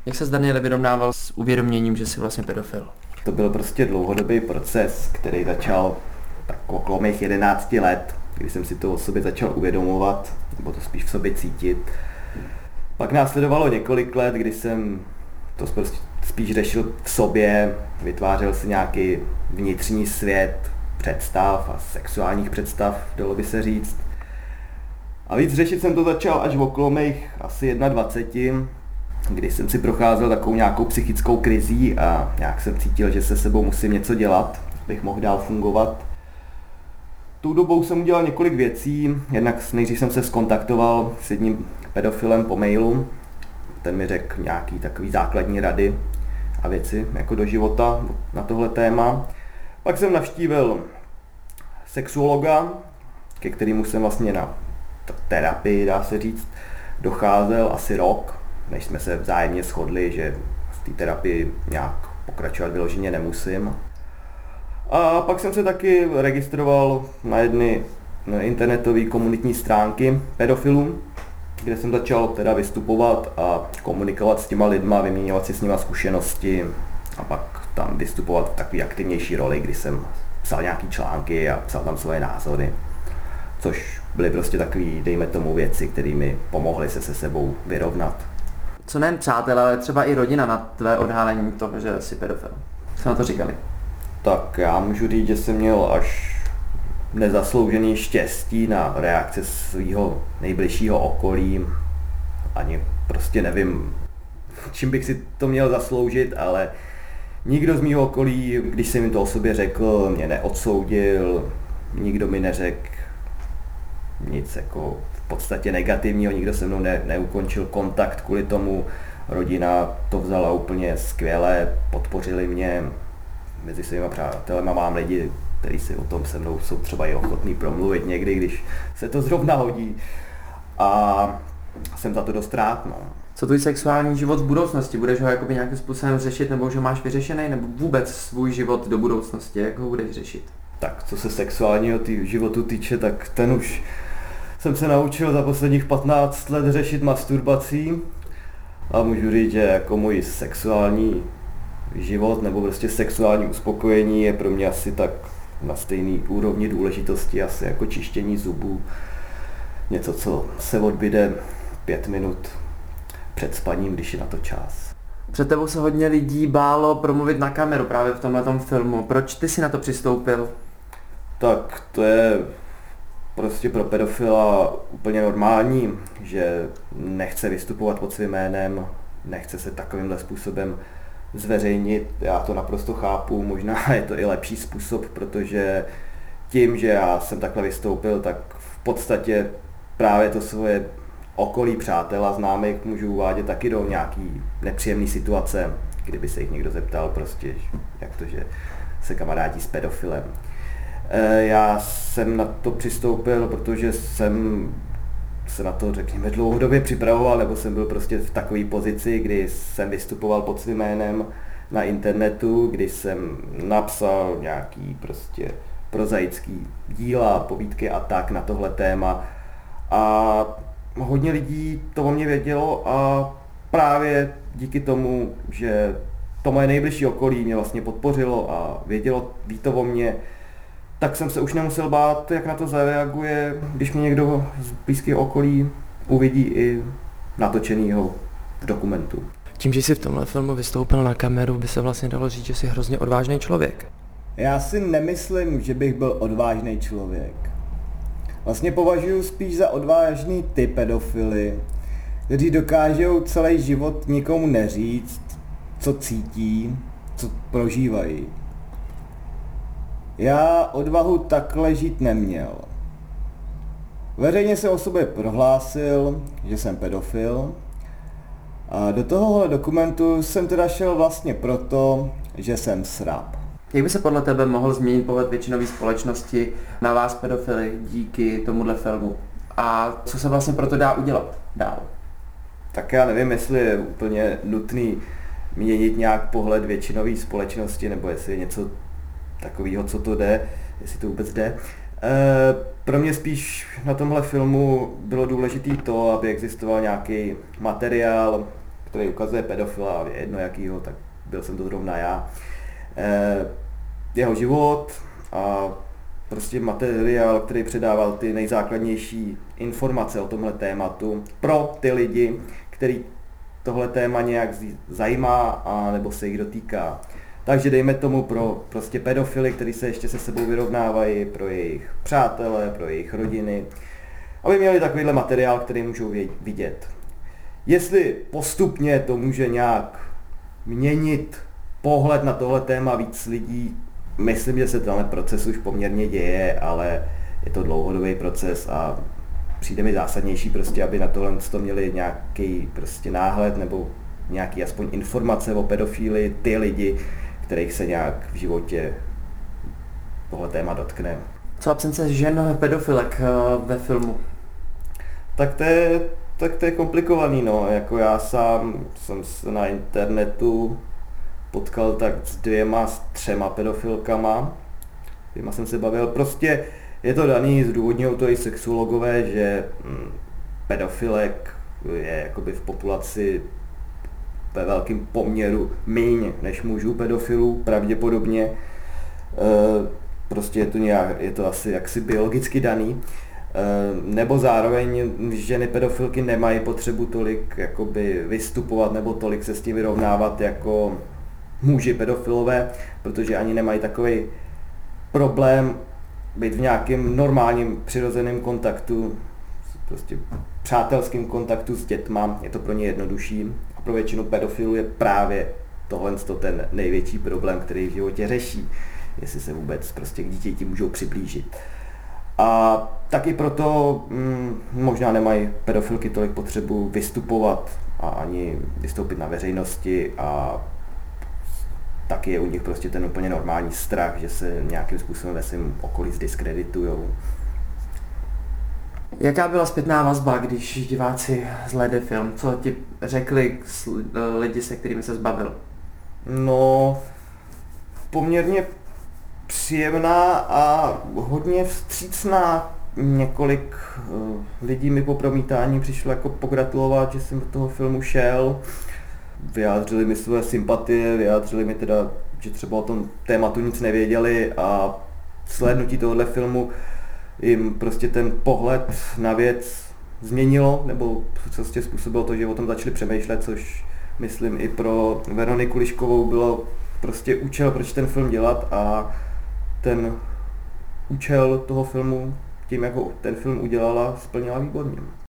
Jak se Daniel vyrovnával s uvědoměním, že jsi vlastně pedofil? To byl prostě dlouhodobý proces, který začal tak okolo mých 11 let, kdy jsem si to o sobě začal uvědomovat, nebo to spíš v sobě cítit. Pak následovalo několik let, kdy jsem to prostě spíš řešil v sobě, vytvářel si nějaký vnitřní svět představ a sexuálních představ, dalo by se říct. A víc řešit jsem to začal až okolo mých asi 21, kdy jsem si procházel takovou nějakou psychickou krizí a nějak jsem cítil, že se sebou musím něco dělat, abych mohl dál fungovat. Tou dobou jsem udělal několik věcí, jednak nejdřív jsem se skontaktoval s jedním pedofilem po mailu, ten mi řekl nějaký takový základní rady a věci jako do života na tohle téma. Pak jsem navštívil sexuologa, ke kterému jsem vlastně na terapii, dá se říct, docházel asi rok, než jsme se vzájemně shodli, že v té terapii nějak pokračovat vyloženě nemusím. A pak jsem se taky registroval na jedny internetové komunitní stránky pedofilů, kde jsem začal teda vystupovat a komunikovat s těma lidma, vyměňovat si s nima zkušenosti a pak tam vystupovat v takové aktivnější roli, kdy jsem psal nějaký články a psal tam svoje názory, což byly prostě takový, dejme tomu, věci, které mi pomohly se sebou vyrovnat. Co nejen přátelé, ale třeba i rodina na tvé odhalení toho, že jsi pedofil? Co na to říkali? Tak já můžu říct, že jsem měl až nezasloužený štěstí na reakce svého nejbližšího okolí. Ani prostě nevím, čím bych si to měl zasloužit, ale nikdo z mého okolí, když jsem jim to o sobě řekl, mě neodsoudil, nikdo mi neřekl nic jako v podstatě negativního, nikdo se mnou neukončil kontakt kvůli tomu. Rodina to vzala úplně skvěle, podpořili mě. Mezi svýma přátelema mám lidi, kteří si o tom se mnou jsou třeba i ochotní promluvit někdy, když se to zrovna hodí. A jsem za to dost rád, no. Co tvůj sexuální život v budoucnosti? Budeš ho jakoby nějakým způsobem řešit, nebo už ho máš vyřešený, nebo vůbec svůj život do budoucnosti, jak ho budeš řešit? Tak co se sexuálního životu týče, tak ten už jsem se naučil za posledních 15 let řešit masturbací. A můžu říct, že jako můj sexuální život nebo prostě sexuální uspokojení je pro mě asi tak na stejný úrovni důležitosti asi jako čištění zubů. Něco, co se odbyde 5 minut před spaním, když je na to čas. Před tebou se hodně lidí bálo promluvit na kameru právě v tomhletom filmu. Proč ty si na to přistoupil? Tak to je prostě pro pedofila úplně normální, že nechce vystupovat pod svým jménem, nechce se takovýmhle způsobem zveřejnit. Já to naprosto chápu, možná je to i lepší způsob, protože tím, že já jsem takhle vystoupil, tak v podstatě právě to svoje okolí přátel a známých můžu uvádět taky do nějaký nepříjemné situace, kdyby se jich někdo zeptal prostě, jak to, že se kamarádí s pedofilem. Já jsem na to přistoupil, protože jsem se na to, řekněme, dlouhodobě připravoval, nebo jsem byl prostě v takové pozici, kdy jsem vystupoval pod svým jménem na internetu, kdy jsem napsal nějaký prostě prozaický díla, povídky a tak na tohle téma. A hodně lidí to o mě vědělo a právě díky tomu, že to moje nejbližší okolí mě vlastně podpořilo a ví to o mě, tak jsem se už nemusel bát, jak na to zareaguje, když mě někdo z blízkého okolí uvidí i natočenýho v dokumentu. Tím, že jsi v tomhle filmu vystoupil na kameru, by se vlastně dalo říct, že jsi hrozně odvážný člověk. Já si nemyslím, že bych byl odvážný člověk. Vlastně považuji spíš za odvážný ty pedofily, kteří dokážou celý život nikomu neříct, co cítí, co prožívají. Já odvahu takhle žít neměl. Veřejně jsem o sobě prohlásil, že jsem pedofil, a do tohohle dokumentu jsem teda šel vlastně proto, že jsem srab. Jak by se podle tebe mohl změnit pohled většinové společnosti na vás pedofily díky tomuhle filmu? A co se vlastně proto dá udělat dál? Tak já nevím, jestli je úplně nutný měnit nějak pohled většinové společnosti, nebo jestli je něco takového, co to jde, jestli to vůbec jde. Pro mě spíš na tomhle filmu bylo důležité to, aby existoval nějaký materiál, který ukazuje pedofila, je jedno jakýho, tak byl jsem to zrovna já. Jeho život a prostě materiál, který předával ty nejzákladnější informace o tomhle tématu pro ty lidi, který tohle téma nějak zajímá a nebo se jich dotýká. Takže dejme tomu pro prostě pedofily, kteří se ještě se sebou vyrovnávají, pro jejich přátele, pro jejich rodiny, aby měli takovýhle materiál, který můžou vidět. Jestli postupně to může nějak měnit pohled na tohle téma víc lidí, myslím, že se tenhle proces už poměrně děje, ale je to dlouhodobý proces a přijde mi zásadnější prostě, aby na tohle měli nějaký prostě náhled nebo nějaký aspoň informace o pedofílii ty lidi, kterých se nějak v životě tohle téma dotkne. Co absence žen pedofilek ve filmu? Tak to je komplikovaný, no. Jako já sám jsem se na internetu potkal tak s 2, 3 pedofilkama, kterýma jsem se bavil. Prostě je to daný, zdůvodňují to i sexuologové, že pedofilek je jakoby v populaci ve velkém poměru míň než mužů pedofilů, pravděpodobně. Prostě je to asi jaksi biologicky daný. Nebo zároveň ženy pedofilky nemají potřebu tolik jakoby vystupovat nebo tolik se s tím vyrovnávat jako muži pedofilové, protože ani nemají takový problém být v nějakém normálním přirozeném kontaktu, prostě přátelským kontaktu s dětma, je to pro ně jednodušší. A pro většinu pedofilů je právě tohle ten největší problém, který v životě řeší, jestli se vůbec prostě k dítěti můžou přiblížit. A taky proto možná nemají pedofilky tolik potřebu vystupovat a ani vystoupit na veřejnosti a taky je u nich prostě ten úplně normální strach, že se nějakým způsobem ve svém okolí zdiskreditujou. Jaká byla zpětná vazba, když diváci zhlédli film? Co ti řekli lidi, se kterými se zbavil? No, poměrně příjemná a hodně vstřícná. Několik lidí mi po promítání přišlo jako pogratulovat, že jsem do toho filmu šel. Vyjádřili mi své sympatie, vyjádřili mi teda, že třeba o tom tématu nic nevěděli a slednutí tohohle filmu jim prostě ten pohled na věc změnilo, nebo prostě způsobilo to, že o tom začali přemýšlet, což myslím i pro Veroniku Liškovou bylo prostě účel, proč ten film dělat a ten účel toho filmu tím, jako ten film udělala, splnila výborně.